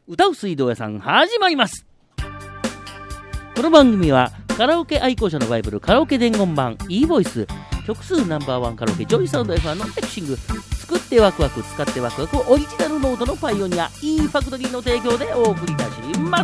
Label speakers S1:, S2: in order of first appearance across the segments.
S1: 歌う水道屋さん始まります。この番組はカラオケ愛好者のバイブルカラオケ伝言版 e ボイス曲数No.1カラオケジョイサウンド F1 のミキシング作ってワクワク使ってワクワクオリジナルノートのパイオニア E ファクトリーの提供でお送りいたします。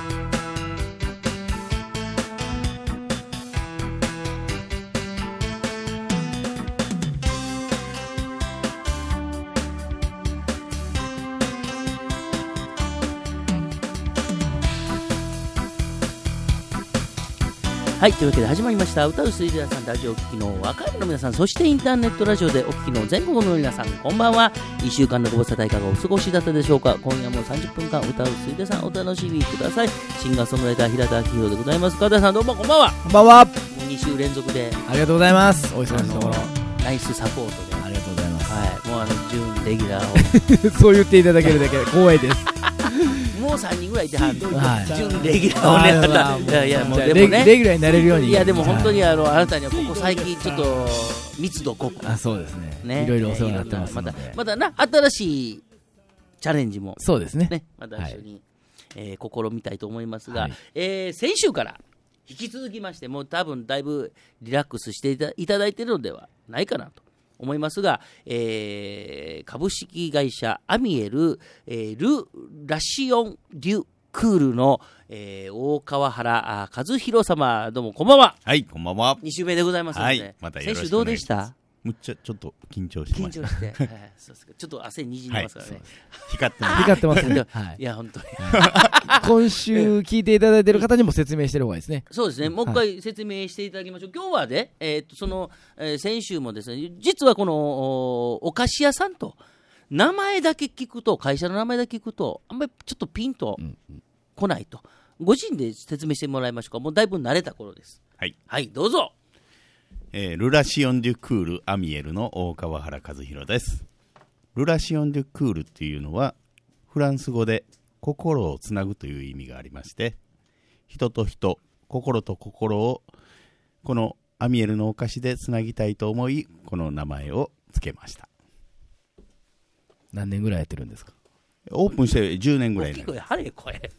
S1: はい、というわけで始まりました歌う水道屋さんラジオを聴きの若いの皆さん、そしてインターネットラジオでお聴きの全国の皆さん、こんばんは。1週間のご無沙汰いかがお過ごしだったでしょうか。今夜も30分間歌う水道屋さんお楽しみください。シンガーソングライター平田明宏でございます。川田さんどうもこんばんは。
S2: こんばんは。
S1: もう2週連続で
S2: ありがとうございます。お忙しいところ
S1: ナイスサポートで
S2: ありがとうございます。
S1: はい、もう準レギュラーを
S2: そう言っていただけるだけ光栄です
S1: もう3人ぐらいいてはん、
S2: はい、
S1: 準レギュラーをね、いやもうでもね
S2: レギュラーになれるように。
S1: いやでも本当にあなたにはここ最近ちょっと密度濃く、
S2: そうですね、いろいろお世話になってますので、
S1: またな新しいチャレンジも
S2: そうですね、
S1: また一緒に、試みたいと思いますが、
S2: はい、
S1: 先週から引き続きましてもう多分だいぶリラックスしていただいているのではないかなと思いますが、株式会社アミエル、ル・ラシオン・デュ・クールの、大川原和弘様、どうもこんばんは。
S3: はい、こんばんは。
S1: 2週目でございますので、
S3: はい、またよろしくお願いします。
S1: 先週どうでした？
S3: むっちゃちょっと緊張してました。
S1: 緊張して、そうですか、ちょっと汗にじんでますからね、はい、
S3: 光ってます
S2: ね、
S1: はい、いや本当に
S2: 今週聞いていただいている方にも説明してる方がいいですね。
S1: そうですね、もう一回説明していただきましょう。今日はね、先週もですね、実はこのお菓子屋さんと名前だけ聞くと、会社の名前だけ聞くとあんまりちょっとピンと来ないと、ご自身で説明してもらいましょうか。もうだいぶ慣れた頃です。はい、はい、どうぞ。
S3: ルラシオン・デュ・クール・アミエルの大川原和弘です。ルラシオン・デュ・クールっていうのはフランス語で心をつなぐという意味がありまして、人と人、心と心をこのアミエルのお菓子でつなぎたいと思い、この名前をつけました。
S2: 何年ぐらいやってるんですか？
S3: オープンして10年ぐらいになります。
S1: 大きい声、晴れ声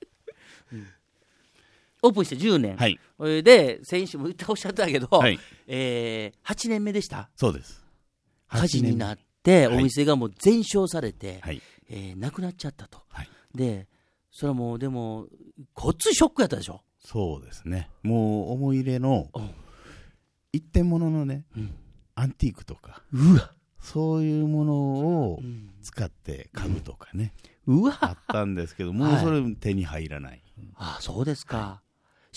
S1: オープンして10年、
S3: はい、
S1: で先週もおっしゃったけど、
S3: はい、
S1: 8年目でした。
S3: そうです。
S1: 火事になってお店がもう全焼されて、
S3: はい、
S1: なくなっちゃったと、
S3: はい、
S1: でそれはもうでもこっつショックやったでしょ。
S3: そうですね、もう思い入れの一点物のね、アンティークとかそういうものを使って家具とかね、あったんですけど、もうそれ手に入らない。
S1: ああ、そうですか。はい、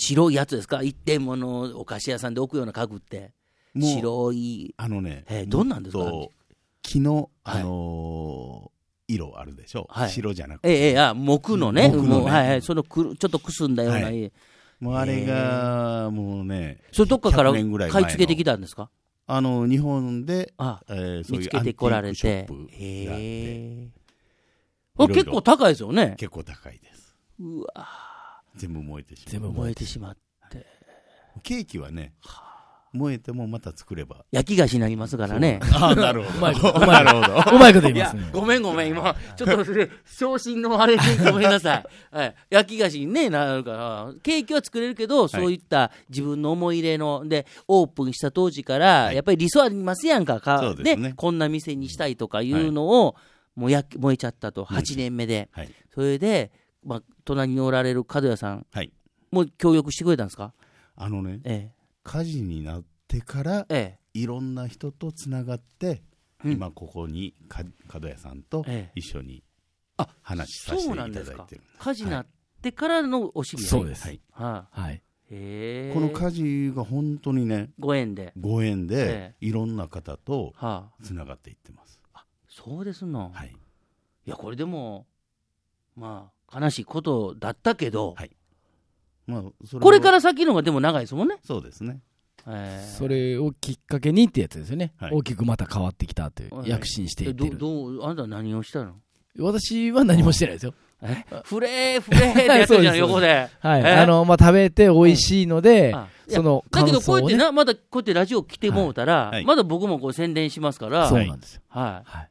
S1: 白いやつですか？一点物お菓子屋さんで置くような家具って白いどんなんですか？
S3: 木の、色あるでしょ、はい、白じゃなくて、
S1: 木のね、
S3: はい、
S1: そのちょっとくすんだような、はい、
S3: もうあれがもうね、
S1: それどっかから買い付けてきたんですか？
S3: 日本で
S1: そういう
S3: 見つけてこられて、ショップがあって、
S1: 結構高いですよね。
S3: 結構高いです。
S1: うわ、
S3: 全部燃えてしまって、ケーキはね、燃えてもまた作れば
S1: 焼き菓子になりますからね。
S3: なるほど、
S2: うまいこと言いますね。
S1: ごめん今ちょっと昇進のあれでごめんなさい、はい、焼き菓子に、ね、なるからケーキは作れるけど、そういった自分の思い入れのでオープンした当時から、やっぱり理想ありますやんか、
S3: そうですね、
S1: こんな店にしたいとかいうのを、もう燃えちゃったと、8年目で、それで、隣におられる角屋さん、もう協力してくれたんですか？
S3: 火事になってから、いろんな人とつながって、今ここに角屋さんと一緒に話させていただいてる。
S1: 火事になってからのお知り合い。
S2: そうです。
S3: この火事が本当にね、
S1: ご縁で
S3: いろんな方とつながっていってます。
S1: そうですの。
S3: はい。
S1: いやこれでも悲しいことだったけど、これから先のがでも長いですもんね。
S3: そうですね。
S2: それをきっかけにってやつですよね、大きくまた変わってきたという躍進していってる。
S1: あんた何をしたの？
S2: 私は何もしてないですよ。
S1: フレーってやってるじゃん横で。
S2: 食べて美味しいので、その感想をね。だけど
S1: こうやってな、まだこうやってラジオ来てもうたら、まだ僕もこう宣伝しますから。
S2: そうなんですよ。
S1: はい。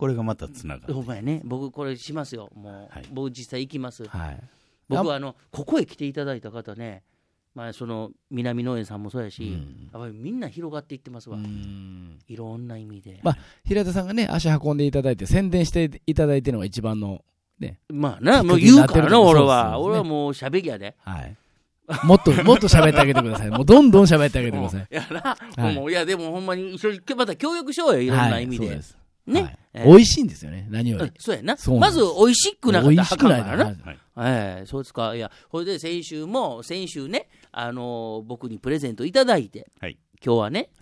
S3: これがまたつながる。
S1: ほんまやね、僕これしますよ。もう、
S3: はい、
S1: 僕実際行きます。
S2: はい、
S1: 僕はここへ来ていただいた方ね、まあ、その南農園さんもそうやし、やっぱりみんな広がっていってますわ。いろんな意味で。
S2: まあ、平田さんがね、足運んでいただいて、宣伝していただいてるのが一番の、ね。
S1: まあな、もう言うからな、俺は。俺はもう喋りやで。
S2: はい。もっと喋ってあげてください。もうどんどん喋ってあげてください。
S1: いやな、もういや、でもほんまに一緒にまた協力しようよ、いろんな意味で。
S2: そうです。
S1: ね、
S2: 美味しいんですよね、何より。
S1: そうやな。まず美味しくなかったらあかんからな。そうですか。いや、これで先週ね、僕にプレゼントいただいて、今日はね、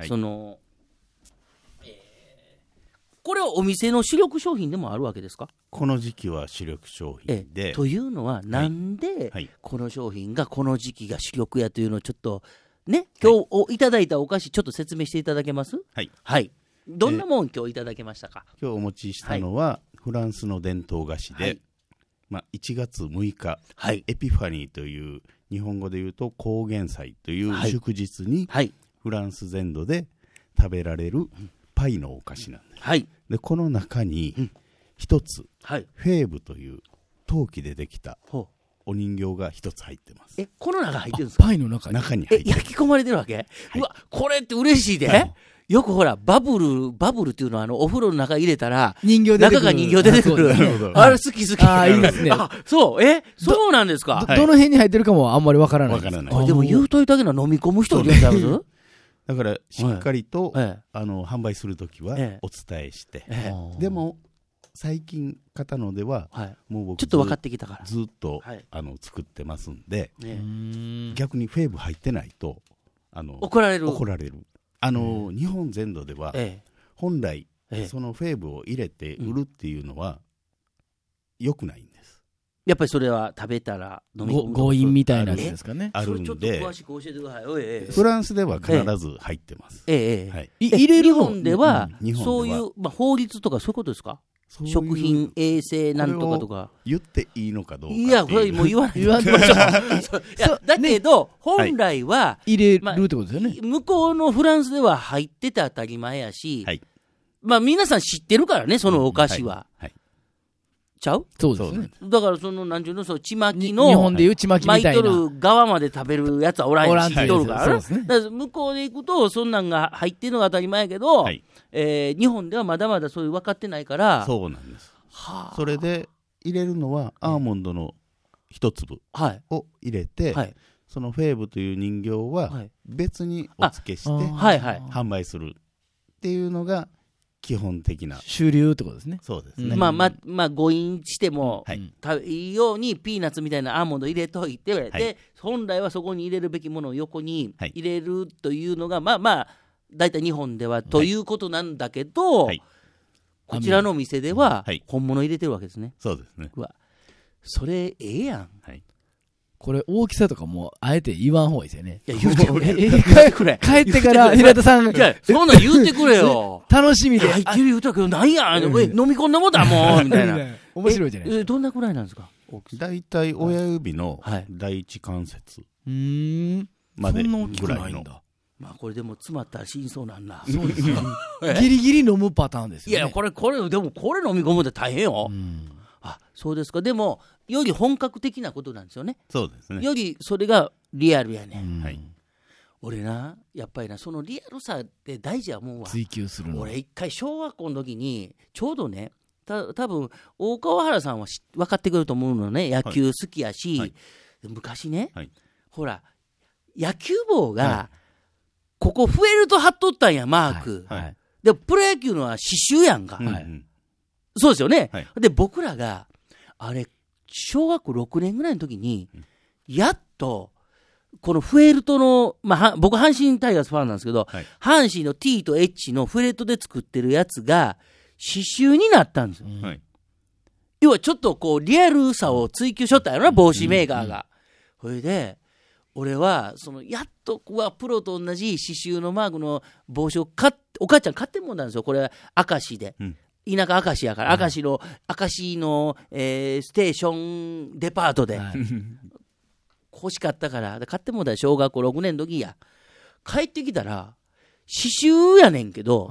S1: これはお店の主力商品でもあるわけですか？
S3: この時期は主力商品で。
S1: というのは、なんでこの商品がこの時期が主力やというのをちょっとね、今日いただいたお菓子、ちょっと説明していただけます？はい。どんなもん今日いただけましたか？
S3: 今日お持ちしたのは、フランスの伝統菓子で、1月6日、エピファニーという日本語で言うと高原祭という祝日に、フランス全土で食べられるパイのお菓子なんです。でこの中に一つ、フェーブという陶器でできたお人形が一つ入ってます。
S1: この中入ってるんですか？
S2: パイの中に
S3: 入ってる。
S1: 焼き込まれてるわけ？うわ、これって嬉しいで。よくほら、バブルっていうのはお風呂の中入れたら、中が人形出てくる。あれ好き。
S2: ああ、いいですね。
S1: そう、そうなんですか。
S2: どの辺に入ってるかもあんまりわからない。
S1: でも言うといたけど飲み込む人いるんちゃう？
S3: だから、しっかりと、販売するときはお伝えして、でも、最近買ったのでは、もう僕
S1: ちょっと分かってきたから
S3: ずっと作ってますんで、逆にフェーブ入ってないと
S1: 怒られる。
S3: 日本全土では本来そのフェーブを入れて売るっていうのは良くないんです。
S1: やっぱりそれは食べたら飲み込む
S2: 強引みたいなやつですかね。
S3: あるんで、
S1: ちょっと詳しく教えてください。
S3: フランスでは必ず入ってます。
S1: 入れる日本ではそういう法律とかそういうことですか？食品衛生なんとかとか
S3: 言っていいのかどうか。
S1: いや、これもう言わないでましょう。だけど本来は
S2: 入れるってことですよね。
S1: 向こうのフランスでは入ってて当たり前やし、皆さん知ってるからね、そのお菓子は。ちゃう？
S2: そうですね。
S1: だからなんちゅうの、ちまきの
S2: 日本でいうちまきみたいな
S1: 巻いとる側まで食べるやつはおらんし、知っとるからね。だから向こうで行くとそんなんが入ってるのが当たり前やけど、日本ではまだまだそういう分かってないから。
S3: そうなんです。それで入れるのはアーモンドの一粒を入れて、そのフェーブという人形は別にお付けして販売するっていうのが基本的な
S2: 主流ってことですね。
S3: そうですね。
S1: 誤飲してもいいようにピーナッツみたいなアーモンド入れといて、で本来はそこに入れるべきものを横に入れるというのが大体日本ではということなんだけど、こちらの店では本物入れてるわけですね。
S3: そうですね。
S1: それやん。
S2: これ大きさとかもあえて言わん方がいいですよね。
S1: いや、言ってくれ。
S2: 帰ってから平田さん。
S1: いや、そんなん言ってくれよ。
S2: 楽しみで。
S1: 入ってる言うたけど、なんや、飲み込んだもんだもん、みたいな。
S2: 面白いじゃないですか。
S1: どんなくらいなんですか？
S3: だいたい親指の第一関節までぐらいの。
S1: これでも詰まったら死にそうなんだ。
S2: そうですか。ギリギリ飲むパターンですよね。
S1: いや、これでもこれ飲み込むって大変よ。そうですか。でもより本格的なことなんですよね。
S3: そうですね。
S1: よりそれがリアルやね。俺な、やっぱりな、そのリアルさって大事やもんわ。
S2: 追求するの。
S1: 俺一回小学校の時にちょうどね、多分大川原さんは分かってくると思うのね。野球好きやし、昔ね、ほら野球帽がここフェルト貼っとったんや、マーク。でプロ野球のは刺繍やんか。そうですよね。で僕らがあれ小学校6年ぐらいの時にやっとこのフェルトの、僕阪神タイガースファンなんですけど、阪神の T と H のフェルトで作ってるやつが刺繍になったんですよ。要はちょっとこうリアルさを追求しとったんやろな、帽子メーカーが。それで俺はやっとプロと同じ刺繍のマークの帽子をお母ちゃん買ってもんだんですよ。これは明石で。田舎明石やから、明石のステーションデパートで欲しかったから買ってもうたら小学校6年の時や。帰ってきたら刺繍やねんけど、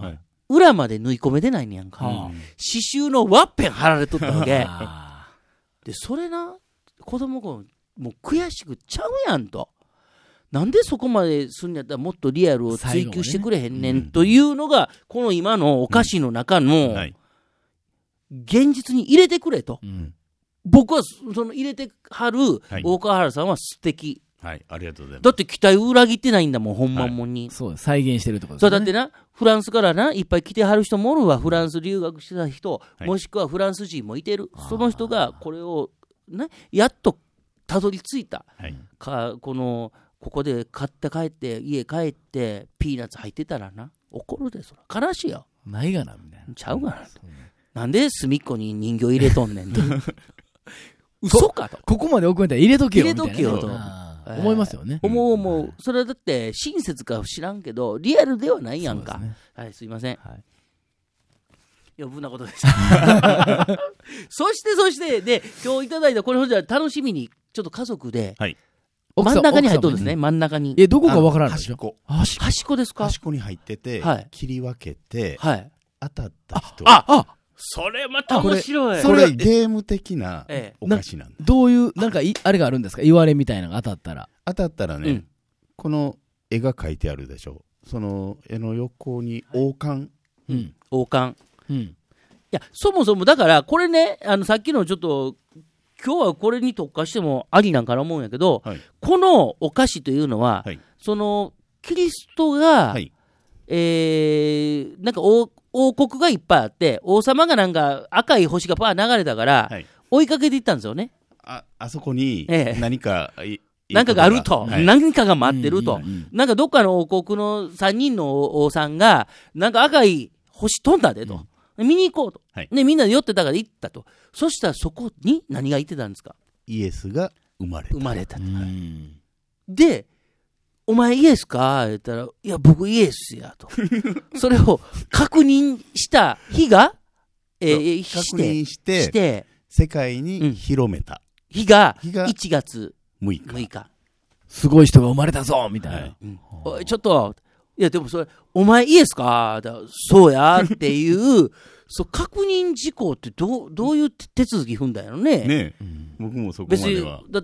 S1: 裏まで縫い込めてないねやんか。刺繍のワッペン貼られとったわけ。で、それな、子供がもう悔しくちゃうやんと。なんでそこまですんやったらもっとリアルを追求してくれへんねんというのが、この今のお菓子の中の現実に入れてくれと。僕はその入れてはる大川原さんは素敵。
S3: はい、ありがとうございます。
S1: だって期待を裏切ってないんだもん、ほんまもんに。
S2: そう、再現してるってことですね。
S1: そうだってな、フランスからな、いっぱい来てはる人もおるわ、フランス留学してた人、もしくはフランス人もいてる。その人がこれを、ね、やっとたどり着いた。ここで買って帰って、家帰って、ピーナッツ入ってたらな、怒るで、そら。悲しいよ。
S2: ないがな、みたいな。
S1: ちゃうがな。なんで隅っこに人形入れとんねんと。嘘かと。
S2: ここまで送ったら入れとけよ。
S1: 入れとけよと。
S2: 思いますよね。
S1: 思う。それはだって、親切か知らんけど、リアルではないやんか。はい、すいません。余分なことでした。そして、で、今日いただいたこれほど楽しみに、ちょっと家族で、真ん中に入っとるんですね、真ん中に。
S2: どこかわからないでしょ。
S1: 端っこですか？
S3: 端っこに入ってて、切り分けて、当たった人。
S1: それまた面白い。
S3: それゲーム的なお菓子なんだ。
S2: どういう、なんかあれがあるんですか？言われみたいなのが当たったら
S3: ね、この絵が描いてあるでしょ。その絵の横に王冠。
S1: 王冠。いや、そもそもだから、これね、さっきのちょっと、今日はこれに特化してもありなんかな思うんやけど、このお菓子というのは、その、キリストが、なんか王国がいっぱいあって、王様がなんか赤い星がパー流れたから、追いかけていったんですよね。
S3: あそこに何か、
S1: なんかがあると、何かが待ってると、なんかどっかの王国の3人の王さんが、なんか赤い星飛んだでと、見に行こうと、ね、みんなで寄ってたから行ったと。そしたらそこに何が言ってたんですか？
S3: イエスが生まれた。
S1: で、お前イエスか言ったら、いや、僕イエスやと。それを確認した日が、
S3: 確認して、世界に広めた。
S1: 日が1月6日。
S2: すごい人が生まれたぞみたい
S1: な。ちょっと、いや、でもそれ、お前イエスかそうやっていう、確認事項ってどういう手続き踏んだんやろね。
S3: ねえ、僕もそこまでは。
S1: 別に、だって、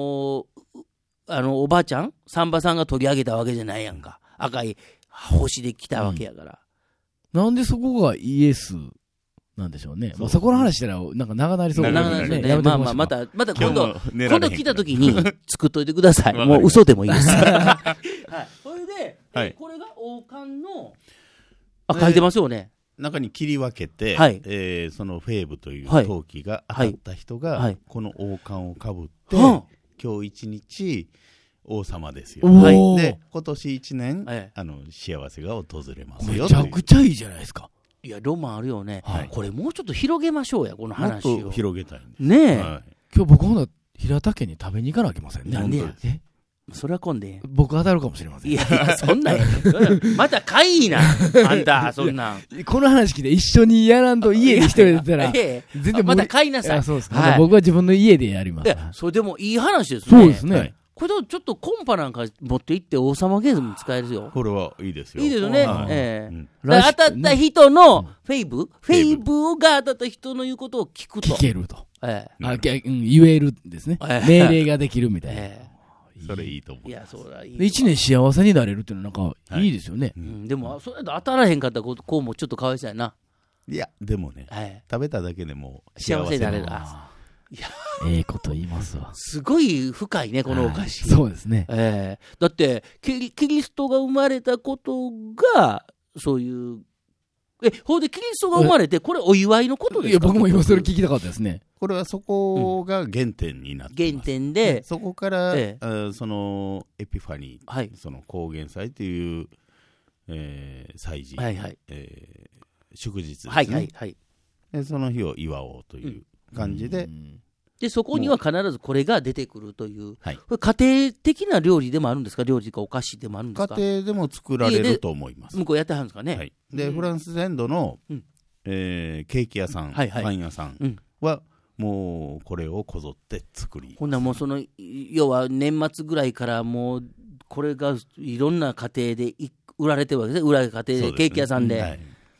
S1: おばあちゃんサンバさんが取り上げたわけじゃないやんか。赤い星で来たわけやから。
S2: なんでそこがイエスなんでしょうね。そこの話したら、なんか長なりそう
S1: なね。また今度来た時に作っといてください。もう嘘でもいいです。それで、これが王冠の、書いてますよね。
S3: 中に切り分けて、そのフェーブという陶器が当たった人が、この王冠をかぶって、今日一日王様ですよ。で、今年1年、幸せが訪れますよ。
S2: めちゃくちゃいいじゃないですか。
S1: いや、ロマンあるよね。これもうちょっと広げましょうや、この話を。
S3: もっと広げたいんです。
S1: ねえ。
S2: 今日僕ほんな平田家に食べに行かなきゃいけませんね。
S1: なんでや。それは今で。
S2: 僕当たるかもしれません。
S1: いや、そんなんや。またかいな。あんた、そんなん。
S2: この話聞いて一緒にやらんと家で一人でたら。
S1: 全然また買いなさい。
S2: そうですか。僕は自分の家でやります。
S1: それでもいい話ですね。
S2: そうですね。
S1: これちょっとコンパなんか持って行って王様ゲームに使えるよ。
S3: これはいいですよ。
S1: いいですよね。当たった人のフェイブが当たった人の言うことを聞くと。
S2: 聞けると。言えるですね。命令ができるみたいな。
S3: それいいと思う。
S1: いや、それはいい。
S2: 一年幸せになれるっていうのはなんかいいですよね。
S1: でも、それだと当たらへんかったらこうもちょっとかわいそうやな。
S3: いや、でもね、食べただけでも
S1: 幸せになれる。
S2: いや、こと言いますわ。
S1: すごい深いね、このお菓子。
S2: そうですね。
S1: だって、キリストが生まれたことが、そういう、ほんでキリストが生まれて、これお祝いのことですか？
S2: いや、僕も今それ聞きたかったですね。
S3: これはそこが原点になってます。
S1: 原点で、
S3: そこから、そのエピファニー、その高原祭という、祭事、祝日ですね。でその日を祝おうという感じで、
S1: でそこには必ずこれが出てくるという、これ家庭的な料理でもあるんですか？料理かお菓子でもあるんですか？
S3: 家庭でも作られると思います。
S1: 向こうやってはるんですかね。
S3: で、フランス全土の、ケーキ屋さん、パン屋さんは、もうこれをこぞって作ります。
S1: ほんならもうその要は年末ぐらいからもうこれがいろんな家庭で売られてるわけですね。裏家庭でケーキ屋さんで、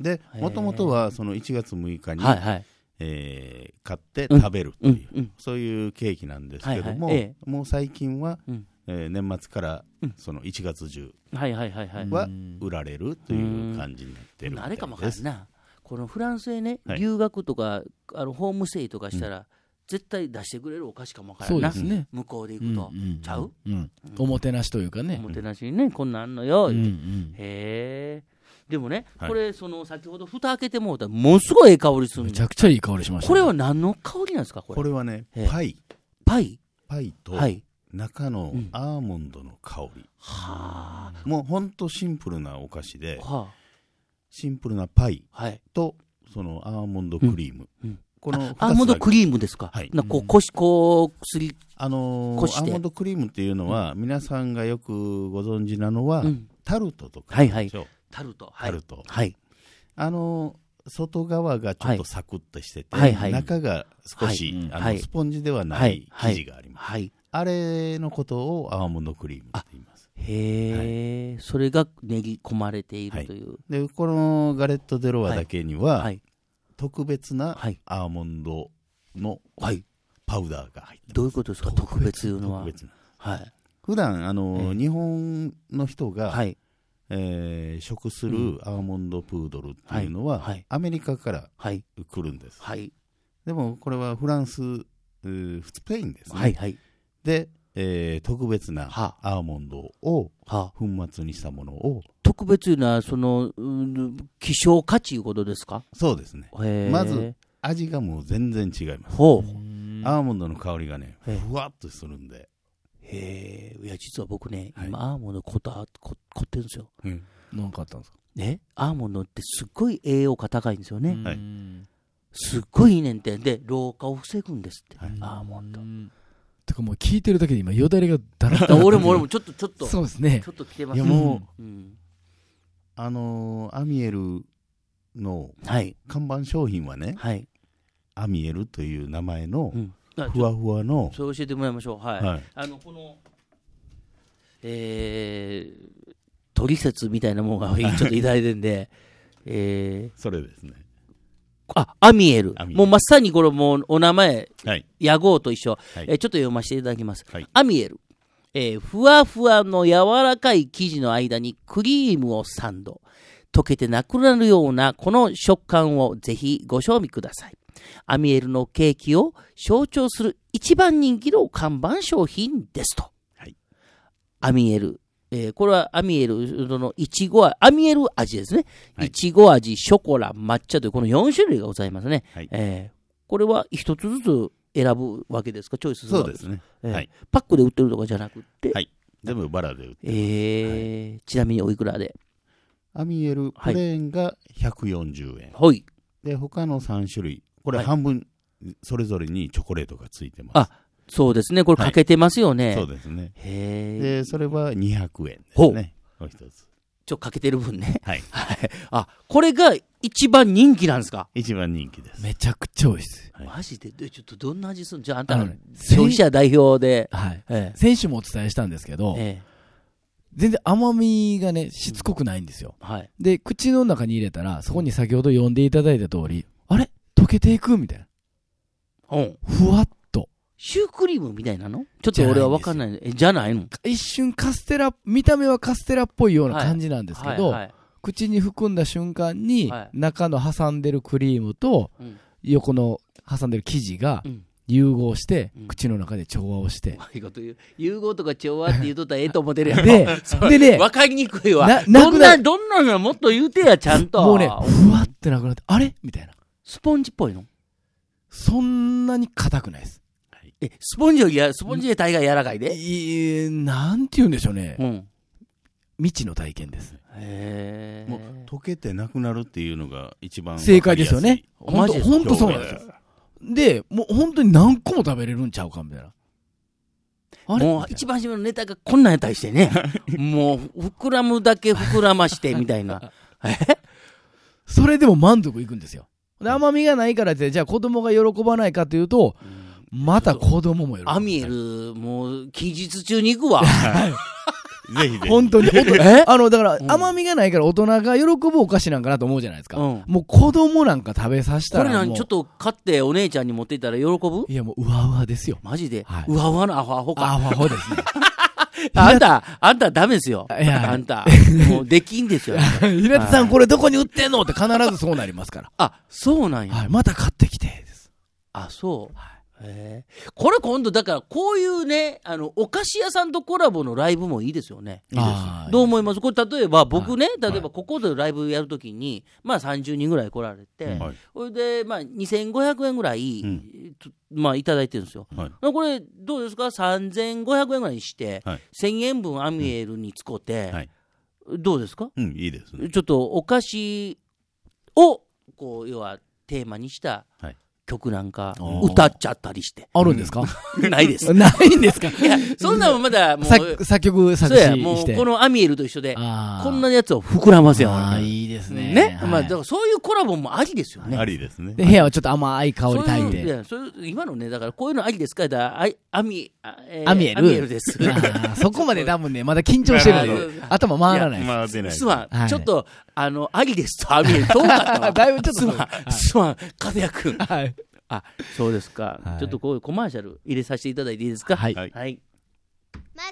S3: で、もともとはその1月6日に、
S1: はいはい。
S3: 買って食べるっていう、
S1: うん
S3: そういうケーキなんですけども、
S1: はいはい
S3: もう最近は、
S1: うん
S3: 年末からその1月中
S1: はいはいはいはい。
S3: は売られるという感じになってるみたいです。
S1: あれかもわかんな。このフランスへね、
S3: はい
S1: 留学とかホームステイとかしたら、絶対出してくれるお菓子かもわからんな。
S2: そうですね。
S1: 向こうで行くと、ちゃう、
S2: おもてなしというかね。
S1: おもてなしにね、こんなんあんのよ、
S2: うんう
S1: 言って
S2: ん
S1: へえ。でもね、
S3: はい
S1: これ先ほど蓋開けてもうたらものすごいいい香りするんだ。
S2: めちゃくちゃいい香りしましたね。
S1: これは何の香りなんですか？これ
S3: これはね、
S1: ええ
S3: パイ
S1: パイ
S3: と
S1: はい。
S3: 中のアーモンドの香り、
S1: は
S3: もうほんとシンプルなお菓子で、
S1: あ。は
S3: シンプルなパイ
S1: あ。はい。
S3: とそのアーモンドクリーム、
S1: うん
S3: この2つだけ
S1: アーモンドクリームですか？
S3: はい
S1: なんかこうすり、
S3: アー
S1: こして
S3: モンドクリームっていうのは、皆さんがよくご存知なのは、
S1: うん
S3: タルトとか
S1: はいはい
S3: でしょ。
S1: タルト。
S3: タルト、
S1: はい。
S3: 外側がちょっとサクッとしてて、
S1: はいはい
S3: 中が少し、
S2: はい
S1: はい
S3: スポンジではな
S1: はい
S3: い生地があります、
S1: はい。
S3: あれのことをアーモンドクリームって言います。
S1: へえ、それが練り込まれているという。
S3: でこのガレット・デ・ロワだけには、
S1: はい。
S3: 特別な
S1: はい
S3: アーモンドの
S1: はい。
S3: パウダーが入ってます。
S1: どういうことですか？特別いうのは。
S3: 特別な
S1: はい。
S3: 普段
S1: ええ
S3: 日本の人が、
S1: はい。
S3: 食するアーモンドプードルっていうのは、
S1: はいはい
S3: アメリカから
S1: はい。
S3: 来るんです。
S1: はい。
S3: でもこれはフランス、スペインですね。
S1: はい。はい。
S3: で、特別な
S1: は
S3: アーモンドを
S1: はあ、
S3: 粉末にしたものを、
S1: 特別いうのは、希少価値いうことですか？
S3: そうですね。
S1: へえ。
S3: まず味がもう全然違います。
S1: ほう。
S3: アーモンドの香りがね、
S1: ええ
S3: ふわっとするんで。
S1: へえ。いや、実は僕ね、
S3: はい
S1: 今、アーモンド凝ってるんですよ。
S3: うん
S2: なんかあったんですか？
S1: ね。アーモンドってすっごい栄養価高いんですよね。
S3: はい
S1: すっごいいいねんて。で、老化を防ぐんですって。
S3: はい
S1: アーモンド。
S2: てかもう聞いてるだけで今よだれがだらっと
S1: 俺もちょっと
S2: そうですね
S1: ちょっと来てます
S3: いやも
S1: う、ん、
S3: アミエルの
S1: はい
S3: 看板商品はね、
S1: はい、
S3: アミエルという名前の
S1: うん、
S3: ふわふわの、
S1: そう教えてもらいましょう。はい、
S3: はい
S1: このトリセツみたいなものがちょっといただいてるんで
S3: それですね。
S1: アミエル
S3: アミエル
S1: もうまさにこれもうお名前
S3: はい。
S1: 屋号と一緒、
S3: はい
S1: ちょっと読ませていただきます、
S3: はい
S1: アミエル、ふわふわの柔らかい生地の間にクリームをサンド、溶けてなくなるようなこの食感をぜひご賞味ください。アミエルのケーキを象徴する一番人気の看板商品ですと。
S3: はい。
S1: アミエル、これはアミエルのいちご味、アミエル味ですね。
S3: はい
S1: いちご味、ショコラ、抹茶というこの4種類がございますね。
S3: はい
S1: これは一つずつ選ぶわけですか？チョイスするわけですか？
S3: そうですね。はい。
S1: パックで売ってるとかじゃなくて、
S3: はい。全部バラで売って
S1: ちなみにおいくらで？
S3: アミエルプレーンが140円。
S1: はい。
S3: で、他の3種類、これ
S1: はい
S3: 半分、それぞれにチョコレートがついてます。
S1: あ、そうですね。これかけてますよね。
S3: そうですね。
S1: へえ。
S3: で、それは200円です
S1: ほう
S3: ね。お一つ。
S1: かけてる分ね。
S3: はい。
S1: はい。あ、これが一番人気なんですか？
S3: 一番人気です。
S2: めちゃくちゃ美味しいです。
S3: はい
S1: マジでちょっとどんな味するの？じゃああんたの
S2: あのね
S1: 消費者代表で。
S2: はい。
S1: え
S2: 先週もお伝えしたんですけど、
S1: え
S2: 全然甘みがね、しつこくないんですよ。
S1: はい。
S2: で、口の中に入れたら、そこに先ほど読んでいただいた通り、あれ溶けていくみたいな。
S1: うん。
S2: ふわっと。
S1: シュークリームみたいなの？ちょっと俺は分かんない。じゃないの？
S2: 一瞬カステラ、見た目はカステラっぽいような感じなんですけど、
S1: はいはい
S2: 口に含んだ瞬間に、
S1: はい
S2: 中の挟んでるクリームと、
S1: うん
S2: 横の挟んでる生地が
S1: うん
S2: 融合して、
S1: うん
S2: 口の中で調和をして。
S1: うまいこと言う。融合とか調和って言うとったらええと思ってるやん。
S2: で、でね、
S1: 分かりにくいわ。
S2: な
S1: どんな、
S2: なくなる
S1: どんなのもっと言うてや、ちゃんと。
S2: もうね、ふわってなくなって、あれみたいな。
S1: スポンジっぽいの？
S2: そんなに硬くないです。
S1: スポンジよりスポンジで大概柔らかいで。
S2: なんて言うんでしょうね。
S1: うん。
S2: 未知の体験です。
S1: へ
S3: もう溶けてなくなるっていうのが一番
S2: 正解ですよね。
S1: マジですか
S2: 本当そうなんですよ。で、もう本当に何個も食べれるんちゃうかみたいな。あれ
S1: もう一番初めのネタがこんなんやったりしてね。もう膨らむだけ膨らましてみたいな。
S2: それでも満足いくんですよ。で、甘みがないからって、じゃあ子供が喜ばないかというと、また子供も喜ぶ。
S1: アミエル、もう、期日中に行くわ。
S3: ぜひぜひ。
S2: 本当に。だから、
S1: うん
S2: 甘みがないから大人が喜ぶお菓子なんかなと思うじゃないですか。
S1: うん
S2: もう子供なんか食べさせた
S1: こ
S2: らもう。
S1: れちょっと買ってお姉ちゃんに持っていったら喜ぶ？
S2: いや、もう、うわうわですよ。
S1: マジで、
S2: はいう
S1: わうわのアホアホか。
S2: あほですね。
S1: あんたダメですよ。
S2: いや
S1: あんた。もうできんですよ。
S2: 平田さん、これどこに売ってんのって必ずそうなりますから。
S1: あ、そうなんや。
S2: はい。また買ってきて、です。
S1: あ、そう。これ今度、だからこういうね、お菓子屋さんとコラボのライブもいいですよね。
S2: あー
S1: どう思います？これ例えば僕ね、
S3: はい
S1: 例えばここでライブやるときに、まあ30人ぐらい来られて、
S3: はい。
S1: それでまあ2500円ぐらい、まあいただいてるんですよ。
S3: はい。
S1: これどうですか？ 3500円ぐらいにして、
S3: はい
S1: 1000円分アミエルに使って、
S3: はい。
S1: どうですか？
S3: うん、いいですね。
S1: ちょっとお菓子をこう要はテーマにした
S3: はい
S1: 曲なんか
S2: おー
S1: 歌っちゃったりして。
S2: あるんですか？
S1: ないです。
S2: ないんですか？
S1: いや、そんなのまだもう、
S2: 作曲、作
S1: そうや、も
S2: 詞して。
S1: うこのアミエルと一緒で、
S2: あー
S1: こんなやつを膨らますよ。
S2: あーいいですね。
S1: ね。
S2: はい
S1: まあ、だからそういうコラボもありですよね。
S3: ありですね。
S2: で、部屋はちょっと甘い香り
S1: そう
S2: 炊いて。
S1: いういやそういう今のね、だからこういうのありですか？だからアミエ
S2: アミエル
S1: です。
S2: あーそこまで多分ね、まだ緊張してるんで、頭回らないです。
S3: まあ、出ない。
S1: すまん、
S2: はい
S1: ちょっと、ありですとアミエル遠かったわ。
S2: だいぶちょっと
S1: すまん、すまん、和也くん。
S2: はい。
S1: あ、そうですか、
S2: はい
S1: ちょっとこういうコマーシャル入れさせていただいていいですか？
S2: はい
S3: はい
S1: はい。
S4: マ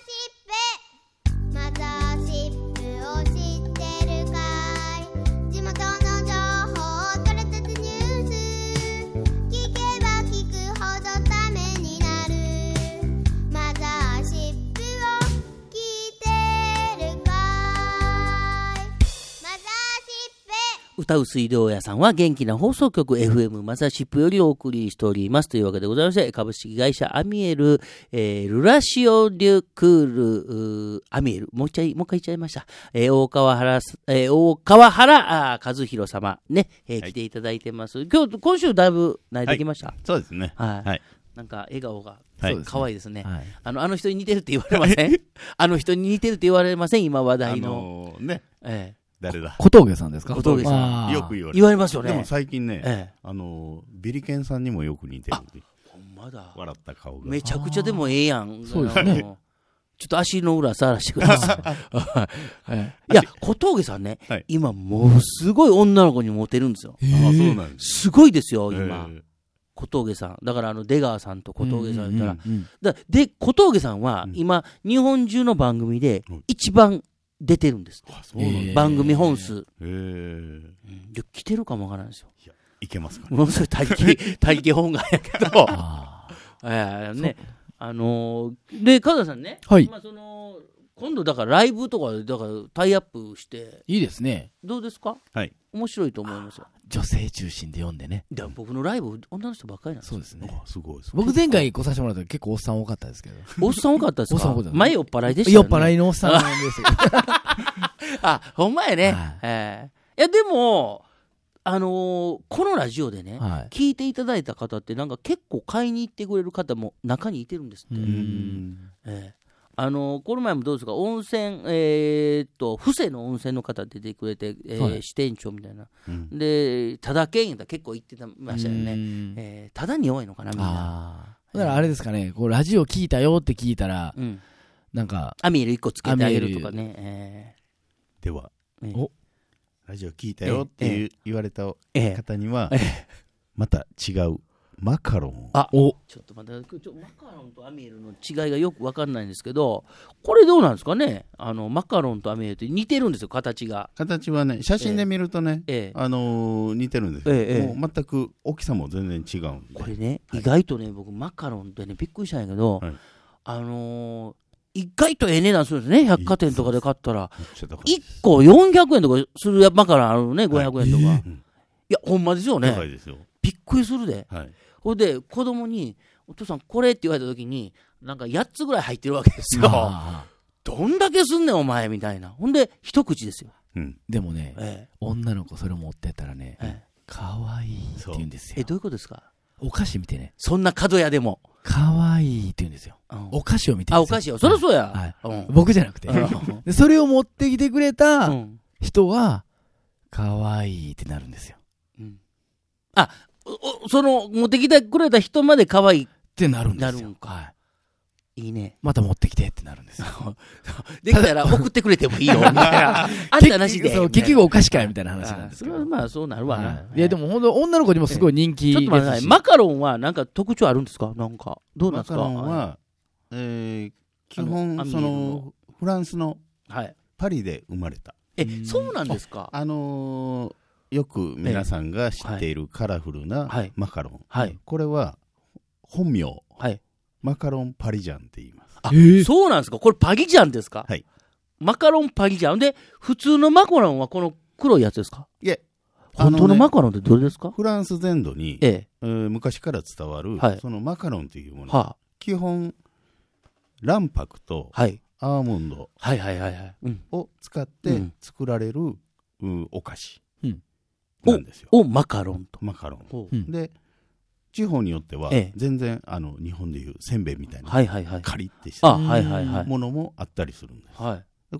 S4: ザーシップマザーシップを知ってるかい地元の情報取れたてニュース聞けば聞くほどためになるマザーシップを聞いてるかいマザーシップ
S1: 歌う水道屋さんは元気な放送局 FM マザーシップよりお送りしておりますというわけでございまして、株式会社アミエル、ルラシオ・デュ・クールアミエル、もう一回言っちゃいました。大川原和弘様ね、来ていただいてます。今週だいぶ慣れてきました。
S3: そうですね。
S1: はい
S3: はい。
S1: なんか笑顔が
S3: はい
S2: そうですね
S1: 可愛いですね。
S2: はい
S1: あの人に似てるって言われません？あの人に似てるって言われません？今話題の。
S3: ね、
S1: え
S3: 誰だ。
S2: 小峠さんですか？
S1: 小峠さん
S2: あー
S3: よく言われる。
S1: 言われますよね。
S3: でも最近ね、
S1: え
S3: ビリケンさんにもよく似てるって。
S1: ほんまだ。
S3: 笑った顔が。
S1: めちゃくちゃでもええやん。
S2: そうですね
S1: ちょっと足の裏触らせてください。いや、小峠さんね、
S3: はい
S1: 今もうすごい女の子にモテるんですよ。
S3: ああ、そうなんです。
S1: すごいですよ、今。
S3: えー
S1: 小峠さん。だから出川さんと小峠さん言ったら。
S2: うんうんうん
S1: で、小峠さんは
S3: うん
S1: 今、日本中の番組で
S3: うん
S1: 一番出てるんですって。
S3: あ、そうなんだ。
S1: 番組本数。で来てるかもわからないですよ。
S3: いけますかね。
S1: ものすごい大気本願やけど。
S2: あ
S1: ね、で、川田さんね、
S2: はい
S1: まあ、今度だからライブとかで、だからタイアップして、
S2: ーいいですね。
S1: どうですか？
S3: はい。
S1: 面白いと思いますよ。
S2: 女性中心で読んでね。
S1: で僕のライブ、女の人ばっかりなんですよ。
S2: そうですね。
S3: あ、すごい。すごい。
S2: 僕前回来させてもらった時結構おっさん多かったですけど。
S1: おっさん多かったですか？
S2: おっさん多かったです
S1: 前酔っ払いでした
S2: 酔
S1: よね。
S2: っ払いのおっさんですよ。
S1: あ、ほんまやね。
S2: はい
S1: いや、でも、このラジオでね、
S2: はい。
S1: 聞いていただいた方って、なんか結構買いに行ってくれる方も中にいてるんですって。
S2: う
S3: うんん。
S1: この前もどうですか、温泉、布施の温泉の方出てくれて、
S2: はい
S1: 支店長みたいな。
S3: うん
S1: で、ただけんやったら結構行ってましたよね。
S2: ね。
S1: ただに弱いのかな、みんな。
S2: ああ。だからあれですかね、こうラジオ聞いたよって聞いたら、
S1: うん。
S2: なんか、
S1: アミエル1個つけてあげるとかね。
S3: では、
S2: お
S3: ラジオ聞いたよって言われた
S1: ええ
S3: 方には、また違うマカロンを。
S1: あ、
S2: お
S1: ちょっと待って、マカロンとアミエルの違いがよく分かんないんですけど、これどうなんですかね、マカロンとアミエルって似てるんですよ、形が。
S3: 形はね、写真で見るとね、
S1: ええ
S3: 似てるんですよ。
S1: ええ
S3: もう全く大きさも全然違うんで。
S1: これね、意外とね、僕、マカロンってね、びっくりしたんやけど、
S3: はい
S1: 意外とええ値段するんですね、百貨店とかで買ったら。
S3: めっちゃ高い
S1: 1個400円とかするマカロンあるのね、500円とか。
S3: うん
S1: いや、ほんまですよね。
S3: 高いですよ。
S1: びっくりするで。
S3: はい。
S1: ほんで、子供に、お父さんこれって言われた時に、なんか8つぐらい入ってるわけですよ。
S2: あ
S1: どんだけすんねん、お前、みたいな。ほんで、一口ですよ。
S3: うん。
S2: ーでもね、
S1: え
S2: 女の子それ持ってったらね
S1: え、え
S2: かわいいって言うんです
S1: え、
S2: よ。
S1: どういうことですか？
S2: お菓子見てね、
S1: そんな角屋でも。
S2: かわいいって言うんですよ。
S1: うん
S2: お菓子を見て
S1: あ、お菓子よ。そりゃそうや。
S2: はい
S1: うん
S2: 僕じゃなくて。
S1: うん
S2: でそれを持ってきてくれ
S1: う
S2: た
S1: ん
S2: 人は、かわいいってなるんですよ。
S1: うんあ、持ってきてくれた人まで可愛い。
S2: ってなるんですよ。
S1: なるんか
S2: はい。
S1: いいね。
S2: また持ってきてってなるんですよ。
S1: できたら送ってくれてもいいよ、みたいな。あんたなしで。
S2: そう結局お菓子かいみたいな話なんですけど。
S1: それはまあそうなるわな。
S2: いやでも本当女の子にもすごい人気ですし。
S1: ちょっと待ってください。マカロンはなんか特徴あるんですか？なんか。どうなんですか？
S3: マカロンは、基本、その、フランスのパリで生まれた。
S1: そうなんですか？
S3: よく皆さんが知っているカラフルなマカロン。これは、本名。マカロンパリジャンって言います。
S1: そうなんですか？これパリジャンですか？
S3: はい。
S1: マカロンパリジャンで、普通のマカロンはこの黒いやつですか？
S3: いえ。
S1: 本当のマカロンってどれですか？
S3: フランス全土に、昔から伝わる、そのマカロンというもの、基本、卵白とアーモンドを使って作られるお菓子なんですよ。
S1: マカロンと。
S3: マカロン。で、地方によっては、全然、日本でいうせんべいみたいな、カリッてしたものもあったりするんです。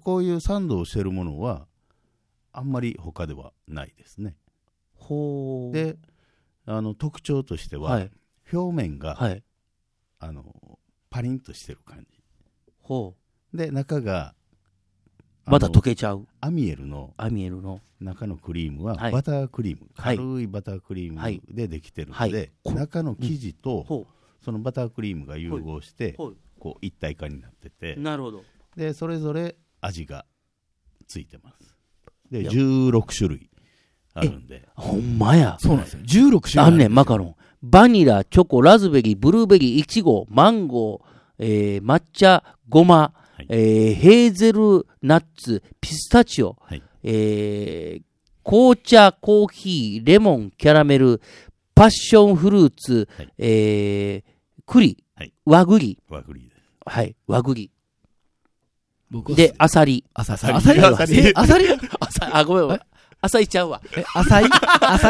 S3: こういうサンドをしているものは、あんまり他ではないですね。で、特徴としては、表面が、パリンとしてる感じ。で、中が、
S1: また溶けちゃう。
S3: アミエルの中のクリームはバタークリーム、軽いバタークリームでできてるので、中の生地とそのバタークリームが融合して、こう一体化になってて、
S1: なるほど。
S3: で、それぞれ味がついてます。で、16種類あるんで。
S1: ほんまや。
S2: そうなんですよ。16種類
S1: あんねん、マカロン。バニラ、チョコ、ラズベリー、ブルーベリー、イチゴ、マンゴー、抹茶、ごま、ヘーゼルナッツ、ピスタチオ、紅茶、コーヒー、レモン、キャラメル、パッションフルーツ、栗、和栗。
S3: 和栗です。
S1: はい、和栗。で、アサリ。
S2: アサリ
S1: あ、ごめん。アサリちゃうわ。
S2: アサリ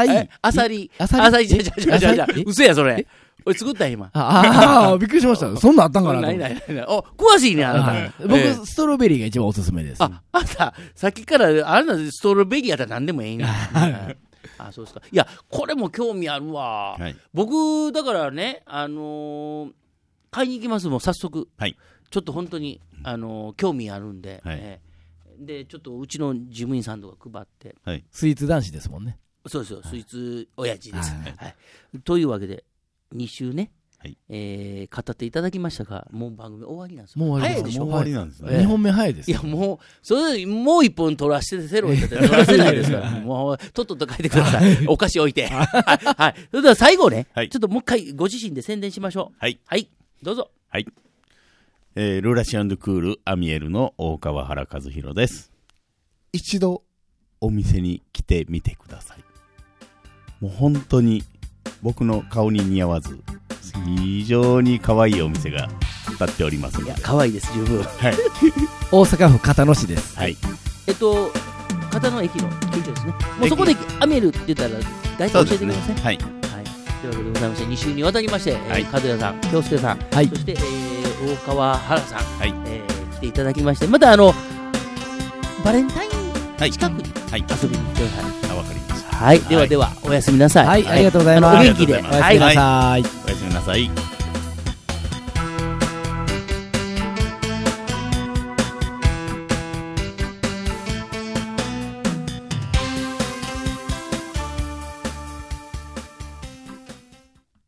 S1: 嘘や、それ。俺作った今。
S2: びっくりしました。そんなんあったんかな。
S1: ない。お、詳しいね、あなた。
S2: 僕、ストロベリーが一番おすすめです。
S1: あんた、さっきから、あなたストロベリーやったら何でもええねん。そうですか。いや、これも興味あるわ。僕、だからね、買いに行きますもん、早速。ちょっと本当に、興味あるんで。で、ちょっとうちの事務員さんとか配って。
S2: スイーツ男子ですもんね。
S1: そうですよ、スイーツ親父です。というわけで、2週ね、語っていただきましたが、もう番組終わりなんですよ。
S2: もう
S1: 早いでしょ。
S3: 終わりなんですね。
S2: 2本目早いです。
S1: いや、もう、それもう1本取らせてセロリって取らせないですから、もう、とっとと書いてください。お菓子置いて。はい。それでは最後ね、ちょっともう一回ご自身で宣伝しましょう。はい。どうぞ。
S3: はい。ルラシアンドクールアミエルの大川原和弘です。一度お店に来てみてください。もう本当に僕の顔に似合わず非常に可愛いお店が立っておりますので。
S1: 可愛いです、十分。
S2: 大阪府片野市です。
S1: 片野駅の近所ですね。もうそこでアミエルって言ったら大体教えてください。というわけでございまして、2週にわたりまして、門谷さん、京介さん、そして大川原さん、来ていただきまして、またバレンタイン近くに遊びに来てください。
S3: わかりました。
S1: ではでは、おやすみなさい。
S2: ありがとうございます。
S1: お元気で。
S2: おやすみなさい。
S3: おやすみなさい。